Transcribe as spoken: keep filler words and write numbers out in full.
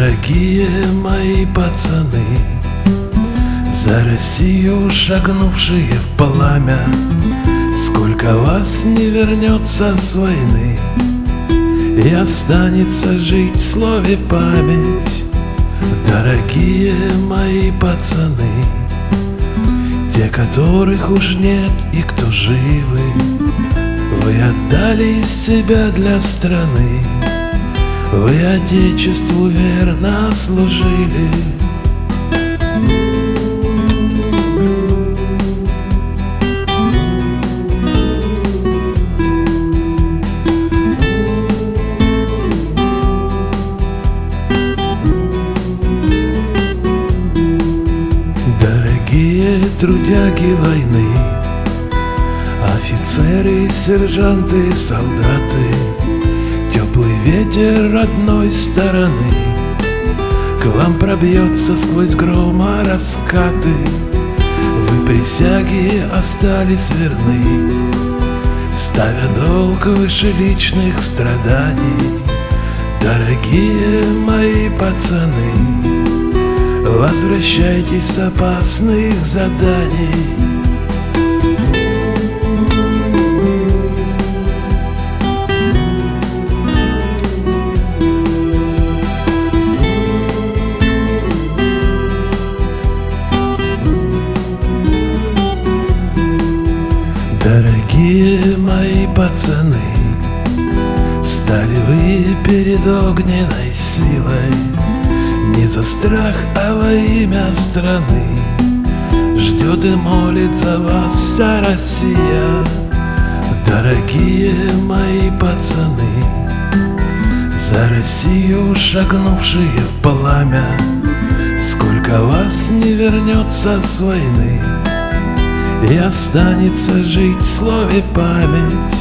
Дорогие мои пацаны, за Россию шагнувшие в пламя, сколько вас не вернется с войны и останется жить в слове память. Дорогие мои пацаны, те, которых уж нет и кто живы, вы отдали себя для страны, вы Отечеству верно служили. Дорогие трудяги войны, офицеры, сержанты, солдаты, теплый ветер родной стороны к вам пробьется сквозь грома раскаты. Вы присяге остались верны, ставя долг выше личных страданий. Дорогие мои пацаны, возвращайтесь с опасных заданий. Дорогие мои пацаны, встали вы перед огненной силой, не за страх, а во имя страны. Ждет и молит за вас вся Россия. Дорогие мои пацаны, за Россию шагнувшие в пламя, сколько вас не вернется с войны и останется жить в слове память.